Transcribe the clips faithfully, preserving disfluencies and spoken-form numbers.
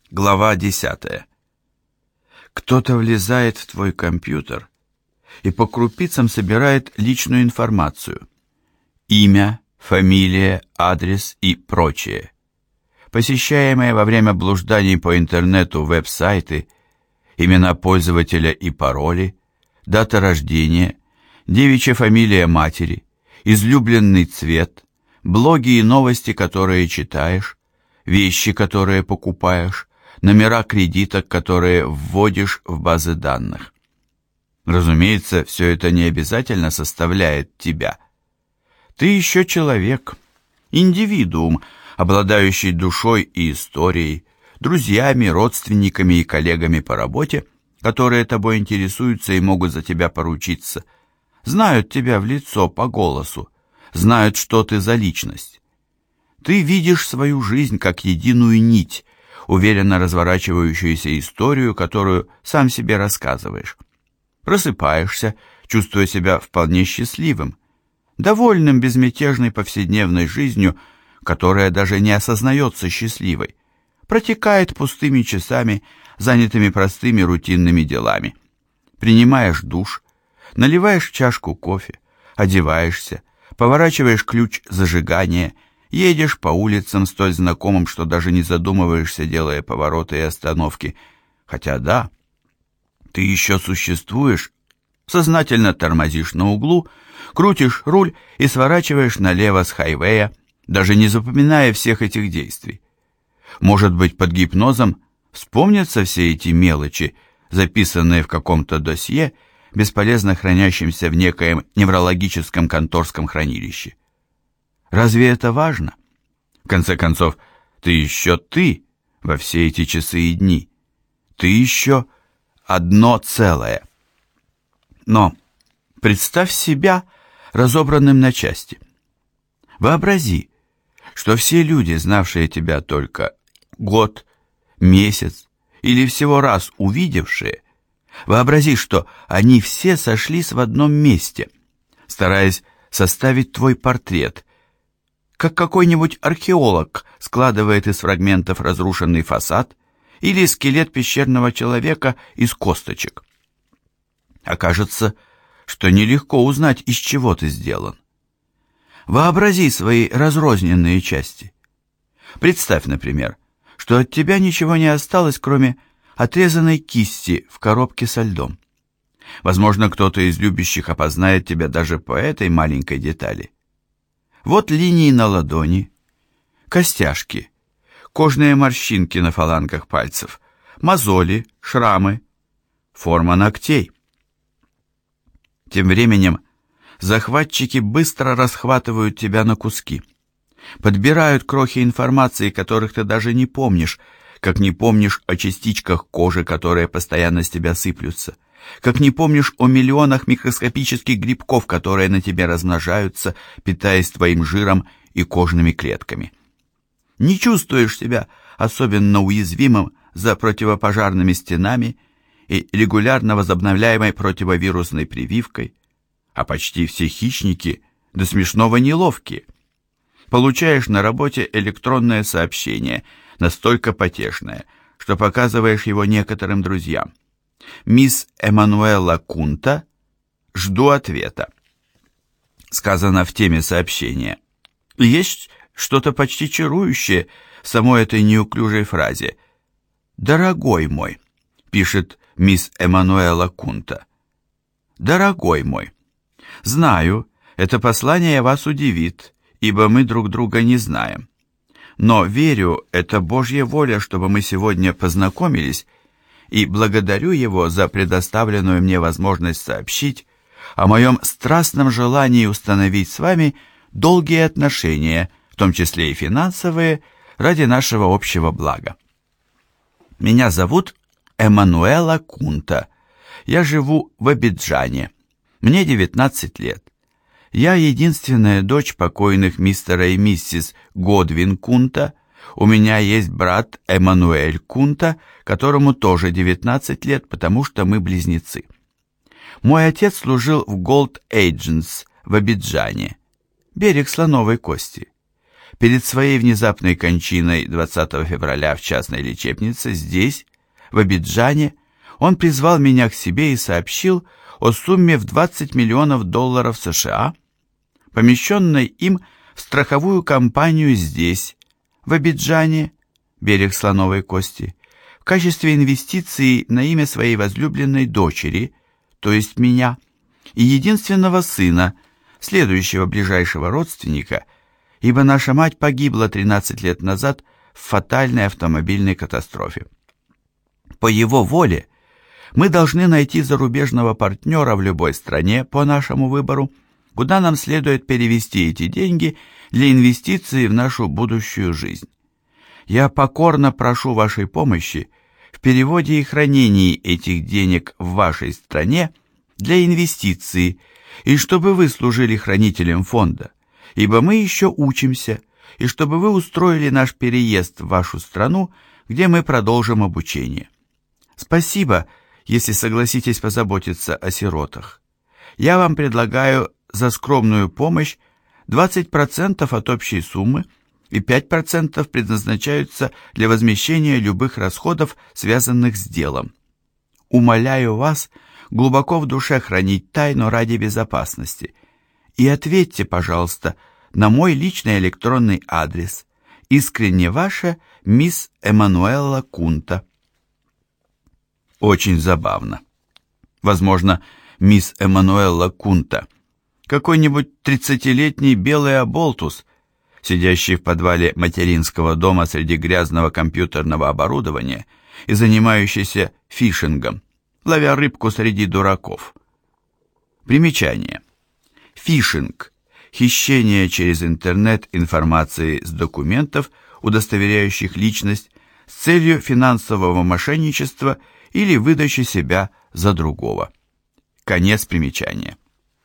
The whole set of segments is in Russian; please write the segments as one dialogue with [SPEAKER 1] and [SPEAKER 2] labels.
[SPEAKER 1] Глава десятая. Кто-то влезает в твой компьютер и по крупицам собирает личную информацию. Имя, фамилия, адрес и прочее. Посещаемые во время блужданий по интернету веб-сайты, имена пользователя и пароли, дата рождения, девичья фамилия матери, излюбленный цвет, блоги и новости, которые читаешь, вещи, которые покупаешь, номера кредиток, которые вводишь в базы данных. Разумеется, все это не обязательно составляет тебя. Ты еще человек, индивидуум, обладающий душой и историей, друзьями, родственниками и коллегами по работе, которые тобой интересуются и могут за тебя поручиться, знают тебя в лицо по голосу, знают, что ты за личность. Ты видишь свою жизнь как единую нить, уверенно разворачивающуюся историю, которую сам себе рассказываешь. Просыпаешься, чувствуя себя вполне счастливым, довольным безмятежной повседневной жизнью, которая даже не осознается счастливой, протекает пустыми часами, занятыми простыми рутинными делами. Принимаешь душ, наливаешь чашку кофе, одеваешься, поворачиваешь ключ зажигания, едешь по улицам столь знакомым, что даже не задумываешься, делая повороты и остановки. Хотя да, ты еще существуешь, сознательно тормозишь на углу, крутишь руль и сворачиваешь налево с хайвея, даже не запоминая всех этих действий. Может быть, под гипнозом вспомнятся все эти мелочи, записанные в каком-то досье, бесполезно хранящемся в некоем неврологическом конторском хранилище. Разве это важно? В конце концов, ты еще ты во все эти часы и дни. Ты еще одно целое. Но представь себя разобранным на части. Вообрази, что все люди, знавшие тебя только год, месяц или всего раз увидевшие, вообрази, что они все сошлись в одном месте, стараясь составить твой портрет, как какой-нибудь археолог складывает из фрагментов разрушенный фасад или скелет пещерного человека из косточек. Окажется, что нелегко узнать, из чего ты сделан. Вообрази свои разрозненные части. Представь, например, что от тебя ничего не осталось, кроме отрезанной кисти в коробке со льдом. Возможно, кто-то из любящих опознает тебя даже по этой маленькой детали. Вот линии на ладони, костяшки, кожные морщинки на фалангах пальцев, мозоли, шрамы, форма ногтей. Тем временем захватчики быстро расхватывают тебя на куски, подбирают крохи информации, которых ты даже не помнишь, как не помнишь о частичках кожи, которые постоянно с тебя сыплются, как не помнишь о миллионах микроскопических грибков, которые на тебе размножаются, питаясь твоим жиром и кожными клетками. Не чувствуешь себя особенно уязвимым за противопожарными стенами и регулярно возобновляемой противовирусной прививкой, а почти все хищники до смешного неловкие. Получаешь на работе электронное сообщение, настолько потешное, что показываешь его некоторым друзьям. «Мисс Эммануэла Кунта, жду ответа». Сказано в теме сообщения. Есть что-то почти чарующее в самой этой неуклюжей фразе. «Дорогой мой», — пишет мисс Эммануэла Кунта. «Дорогой мой, знаю, это послание вас удивит, ибо мы друг друга не знаем. Но верю, это Божья воля, чтобы мы сегодня познакомились, и благодарю Его за предоставленную мне возможность сообщить о моем страстном желании установить с вами долгие отношения, в том числе и финансовые, ради нашего общего блага. Меня зовут Эммануэла Кунта. Я живу в Абиджане. Мне девятнадцать лет. Я единственная дочь покойных мистера и миссис Годвин Кунта. У меня есть брат Эммануэль Кунта, которому тоже девятнадцать лет, потому что мы близнецы. Мой отец служил в Gold Agents в Абиджане, берег Слоновой Кости. Перед своей внезапной кончиной двадцатого февраля в частной лечебнице здесь, в Абиджане, он призвал меня к себе и сообщил о сумме в двадцать миллионов долларов США, помещенной им в страховую компанию здесь, в Абиджане, берег Слоновой Кости, в качестве инвестиции на имя своей возлюбленной дочери, то есть меня, и единственного сына, следующего ближайшего родственника, ибо наша мать погибла тринадцать лет назад в фатальной автомобильной катастрофе. По его воле мы должны найти зарубежного партнера в любой стране по нашему выбору, куда нам следует перевести эти деньги для инвестиций в нашу будущую жизнь. Я покорно прошу вашей помощи в переводе и хранении этих денег в вашей стране для инвестиций, и чтобы вы служили хранителем фонда, ибо мы еще учимся, и чтобы вы устроили наш переезд в вашу страну, где мы продолжим обучение. Спасибо, если согласитесь позаботиться о сиротах. Я вам предлагаю за скромную помощь двадцать процентов от общей суммы, и пять процентов предназначаются для возмещения любых расходов, связанных с делом. Умоляю вас глубоко в душе хранить тайну ради безопасности. И ответьте, пожалуйста, на мой личный электронный адрес. Искренне ваша мисс Эммануэлла Кунта. Очень забавно. Возможно, мисс Эммануэлла Кунта, какой-нибудь тридцатилетний белый оболтус, сидящий в подвале материнского дома среди грязного компьютерного оборудования и занимающийся фишингом, ловя рыбку среди дураков. Примечание. Фишинг – хищение через интернет информации с документов, удостоверяющих личность, с целью финансового мошенничества или выдачи себя за другого. Конец примечания.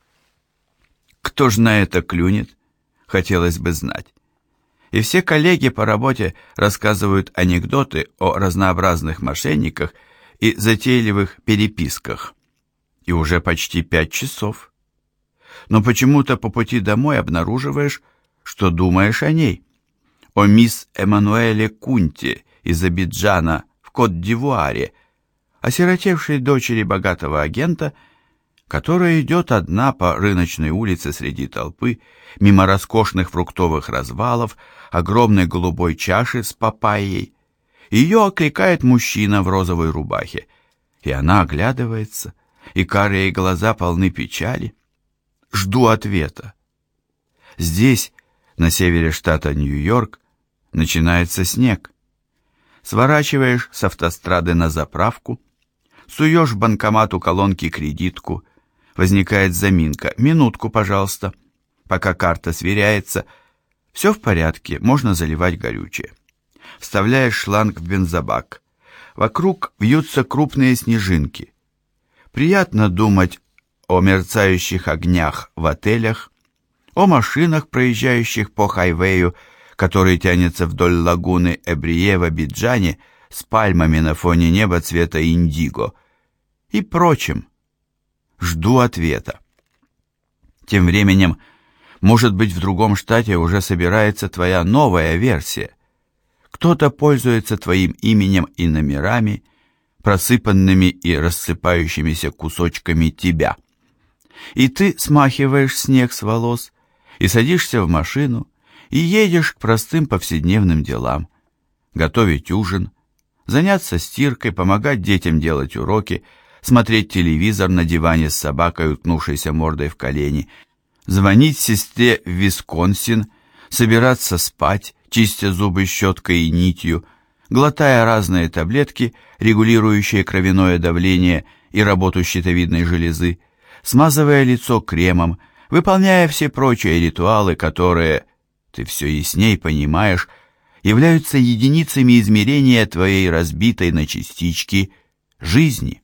[SPEAKER 1] Кто ж на это клюнет, хотелось бы знать. И все коллеги по работе рассказывают анекдоты о разнообразных мошенниках и затейливых переписках. И уже почти пять часов. Но почему-то по пути домой обнаруживаешь, что думаешь о ней. О мисс Эммануэле Кунте из Абиджана в Кот-д'Ивуаре, осиротевшей дочери богатого агента, которая идет одна по рыночной улице среди толпы, мимо роскошных фруктовых развалов, огромной голубой чаши с папайей. Ее окликает мужчина в розовой рубахе, и она оглядывается, и карие глаза полны печали. Жду ответа. Здесь, на севере штата Нью-Йорк, начинается снег. Сворачиваешь с автострады на заправку, суешь в банкомат у колонки кредитку, возникает заминка. Минутку, пожалуйста. Пока карта сверяется, все в порядке, можно заливать горючее. Вставляешь шланг в бензобак. Вокруг вьются крупные снежинки. Приятно думать о мерцающих огнях в отелях, о машинах, проезжающих по хайвею, который тянется вдоль лагуны Эбрие в Абиджане с пальмами на фоне неба цвета индиго, и прочим. Жду ответа. Тем временем, может быть, в другом штате уже собирается твоя новая версия. Кто-то пользуется твоим именем и номерами, просыпанными и рассыпающимися кусочками тебя. И ты смахиваешь снег с волос, и садишься в машину, и едешь к простым повседневным делам. Готовить ужин, заняться стиркой, помогать детям делать уроки, смотреть телевизор на диване с собакой, уткнувшейся мордой в колени, звонить сестре в Висконсин, собираться спать, чистя зубы щеткой и нитью, глотая разные таблетки, регулирующие кровяное давление и работу щитовидной железы, смазывая лицо кремом, выполняя все прочие ритуалы, которые, ты все ясней понимаешь, являются единицами измерения твоей разбитой на частички жизни.